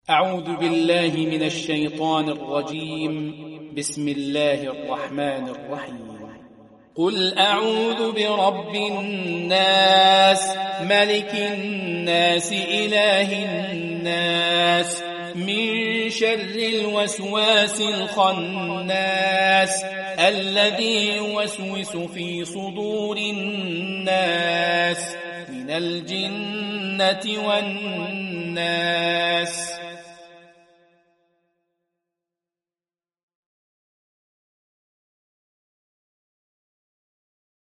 أعوذ بالله من الشيطان الرجيم. بسم الله الرحمن الرحيم. قل أعوذ برب الناس ملك الناس إله الناس من شر الوسواس الخناس الذي يوسوس في صدور الناس من الجنة والناس.